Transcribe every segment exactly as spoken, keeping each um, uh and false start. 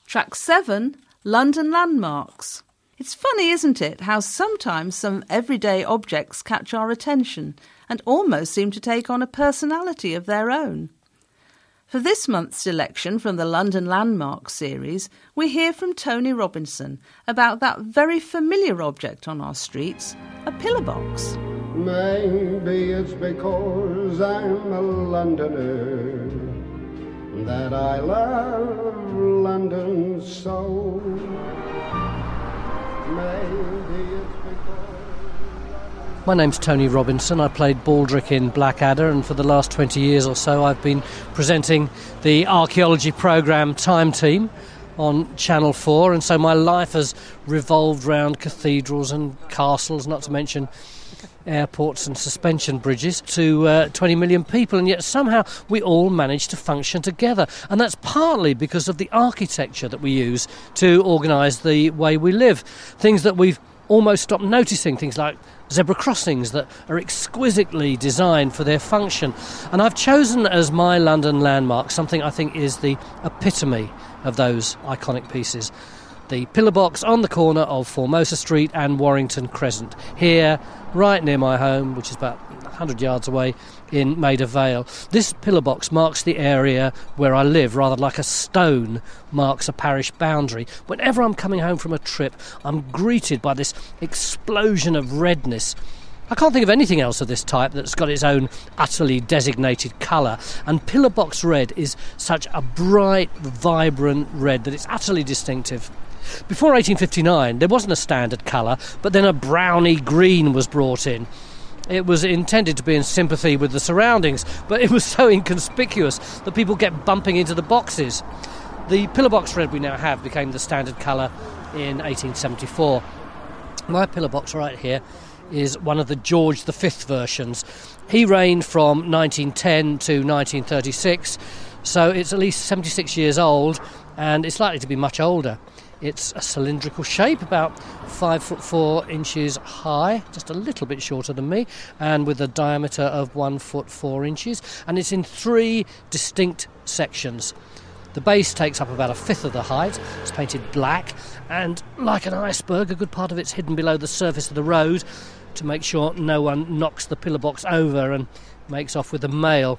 Track seven, London Landmarks. It's funny, isn't it, how sometimes some everyday objects catch our attention and almost seem to take on a personality of their own. For this month's selection from the London Landmarks series, we hear from Tony Robinson about that very familiar object on our streets, a pillar box. Maybe it's because I'm a Londoner that I love London so. Maybe it's because... My name's Tony Robinson. I played Baldric in Blackadder, and for the last twenty years or so I've been presenting the archaeology programme Time Team on Channel four, and so my life has revolved round cathedrals and castles, not to mention airports and suspension bridges, to uh, twenty million people, and yet somehow we all manage to function together. And that's partly because of the architecture that we use to organise the way we live. Things that we've almost stopped noticing, things like zebra crossings that are exquisitely designed for their function. And I've chosen as my London landmark something I think is the epitome of those iconic pieces. The pillar box on the corner of Formosa Street and Warrington Crescent, here, right near my home, which is about one hundred yards away in Maida Vale. This pillar box marks the area where I live, rather like a stone marks a parish boundary. Whenever I'm coming home from a trip, I'm greeted by this explosion of redness. I can't think of anything else of this type that's got its own utterly designated colour, and pillar box red is such a bright, vibrant red that it's utterly distinctive. Before eighteen fifty-nine, there wasn't a standard colour, but then a browny green was brought in. It was intended to be in sympathy with the surroundings, but it was so inconspicuous that people kept bumping into the boxes. The pillar box red we now have became the standard colour in eighteen seventy-four. My pillar box right here is one of the George the Fifth versions. He reigned from nineteen ten to nineteen thirty-six, so it's at least seventy-six years old, and it's likely to be much older. It's a cylindrical shape, about five foot four inches high, just a little bit shorter than me, and with a diameter of one foot four inches, and it's in three distinct sections. The base takes up about a fifth of the height. It's painted black, and like an iceberg, a good part of it's hidden below the surface of the road to make sure no one knocks the pillar box over and makes off with the mail.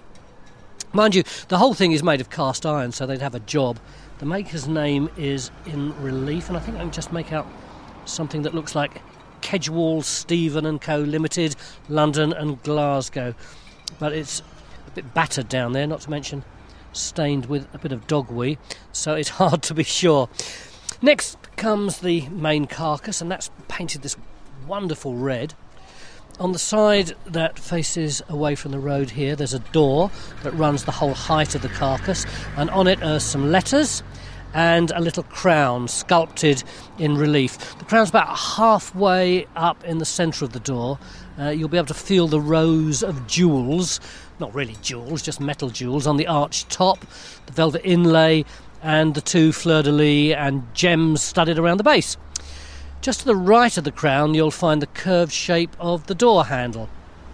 Mind you, the whole thing is made of cast iron, so they'd have a job. The maker's name is in relief, and I think I can just make out something that looks like Kedgewall, Stephen and Co Limited, London and Glasgow. But it's a bit battered down there, not to mention stained with a bit of dog wee, so it's hard to be sure. Next comes the main carcass, and that's painted this wonderful red. On the side that faces away from the road here, there's a door that runs the whole height of the carcass, and on it are some letters and a little crown sculpted in relief. The crown's about halfway up in the centre of the door. Uh, you'll be able to feel the rows of jewels, not really jewels, just metal jewels, on the arched top, the velvet inlay, and the two fleur-de-lis and gems studded around the base. Just to the right of the crown, you'll find the curved shape of the door handle.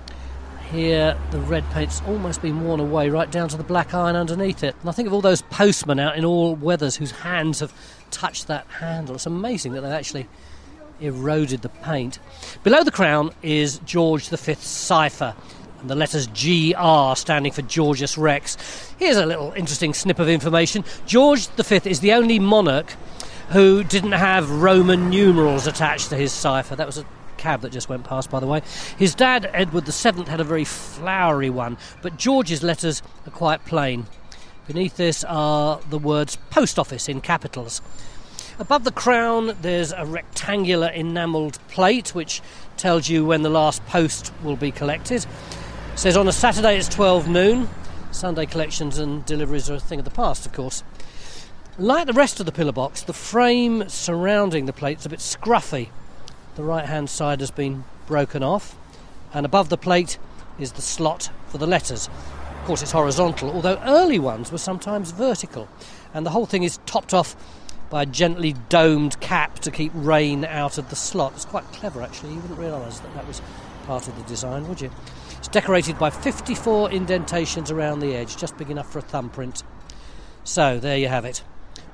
Here, the red paint's almost been worn away right down to the black iron underneath it. And I think of all those postmen out in all weathers whose hands have touched that handle. It's amazing that they've actually eroded the paint. Below the crown is George the Fifth's cipher, and the letters G R standing for Georgius Rex. Here's a little interesting snip of information. George the Fifth is the only monarch who didn't have Roman numerals attached to his cipher. That was a cab that just went past, by the way. His dad, Edward the Seventh, had a very flowery one, but George's letters are quite plain. Beneath this are the words post office in capitals. Above the crown there's a rectangular enamelled plate which tells you when the last post will be collected. It says on a Saturday it's twelve noon. Sunday collections and deliveries are a thing of the past, of course. Like the rest of the pillar box, the frame surrounding the plate's a bit scruffy. The right-hand side has been broken off, and above the plate is the slot for the letters. Of course, it's horizontal, although early ones were sometimes vertical, and the whole thing is topped off by a gently domed cap to keep rain out of the slot. It's quite clever, actually. You wouldn't realise that that was part of the design, would you? It's decorated by fifty-four indentations around the edge, just big enough for a thumbprint. So, there you have it.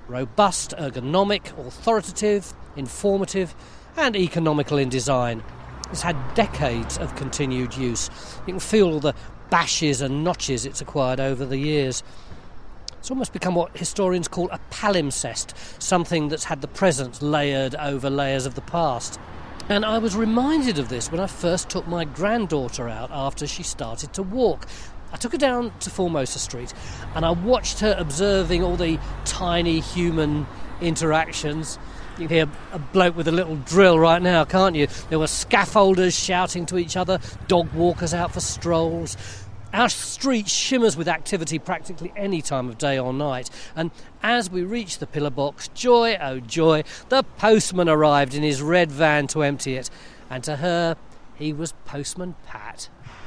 Robust, ergonomic, authoritative, informative and economical in design. It's had decades of continued use. You can feel all the bashes and notches it's acquired over the years. It's almost become what historians call a palimpsest, something that's had the present layered over layers of the past. And I was reminded of this when I first took my granddaughter out after she started to walk. I took her down to Formosa Street and I watched her observing all the tiny human interactions. You can hear a bloke with a little drill right now, can't you? There were scaffolders shouting to each other, dog walkers out for strolls. Our street shimmers with activity practically any time of day or night. And as we reached the pillar box, joy, oh joy, the postman arrived in his red van to empty it. And to her, he was Postman Pat.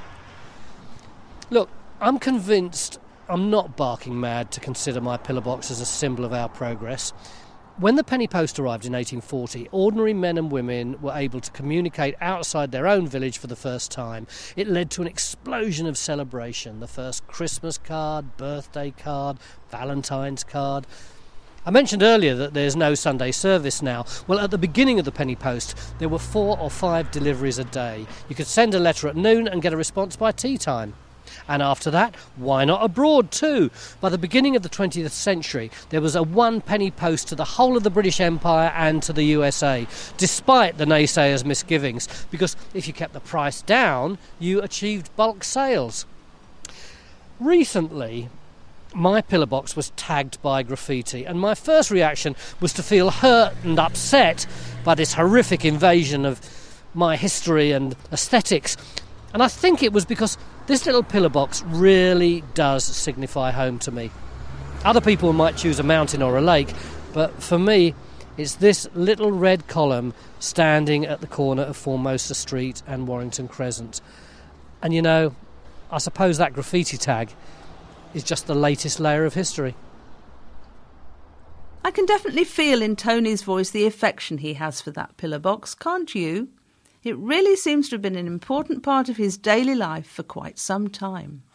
Look, I'm convinced I'm not barking mad to consider my pillar box as a symbol of our progress. When the penny post arrived in eighteen forty, ordinary men and women were able to communicate outside their own village for the first time. It led to an explosion of celebration. The first Christmas card, birthday card, Valentine's card. I mentioned earlier that there's no Sunday service now. Well, at the beginning of the penny post, there were four or five deliveries a day. You could send a letter at noon and get a response by tea time. And after that, why not abroad too? By the beginning of the twentieth century, there was a one penny post to the whole of the British Empire and to the U S A, despite the naysayers' misgivings, because if you kept the price down, you achieved bulk sales. Recently, my pillar box was tagged by graffiti, and my first reaction was to feel hurt and upset by this horrific invasion of my history and aesthetics. And I think it was because this little pillar box really does signify home to me. Other people might choose a mountain or a lake, but for me, it's this little red column standing at the corner of Formosa Street and Warrington Crescent. And you know, I suppose that graffiti tag is just the latest layer of history. I can definitely feel in Tony's voice the affection he has for that pillar box, can't you? It really seems to have been an important part of his daily life for quite some time.